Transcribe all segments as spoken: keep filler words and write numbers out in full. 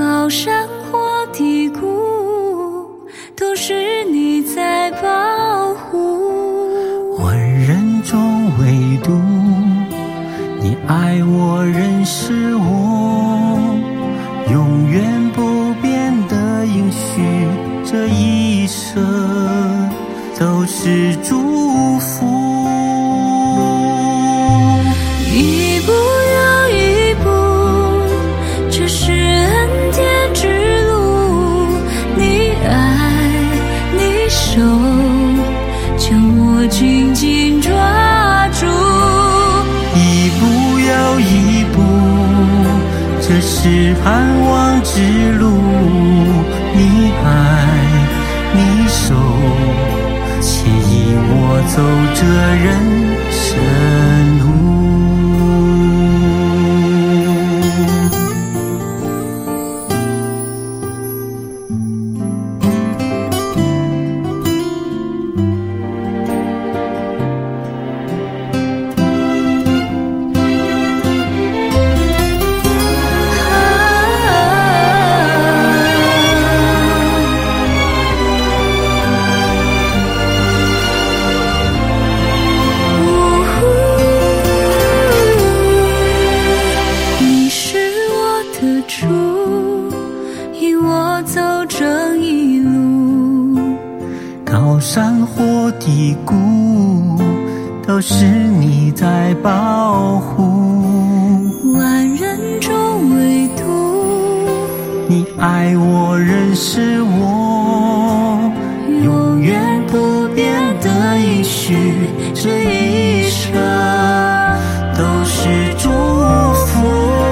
高山或低谷，都是你在保护。 万人中唯独你爱我，认识我，永远不变的应许，这一生都是祝福。 一步又一步，这是恩典之路，你爱你手将我紧紧抓住。 一步又一步，这是盼望之路，你爱你手牵引我走这人生路。高山或低谷，都是你在保护。 万人中唯独你爱我，认识我，永远不变的应许，这一生都是祝福。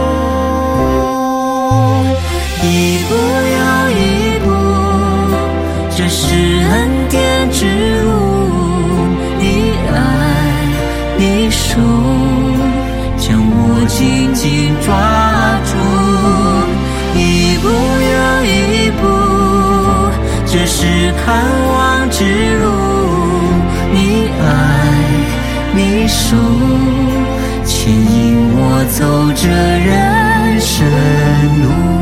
一步又一步，这是恩典之路，你爱你手将我紧紧抓住。一步又一步，这是盼望之路，你爱你手牵引我走这人生路。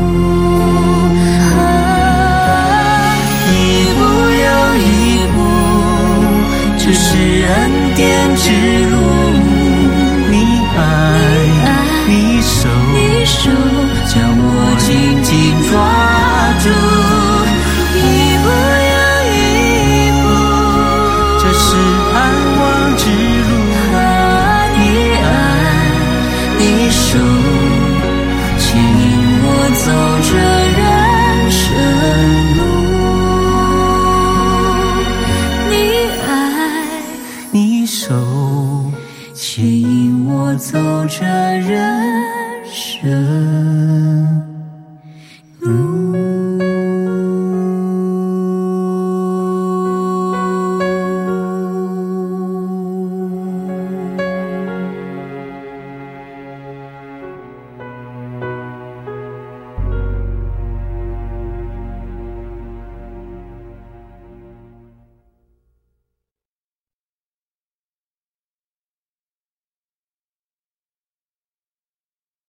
一步又一步，这是恩典之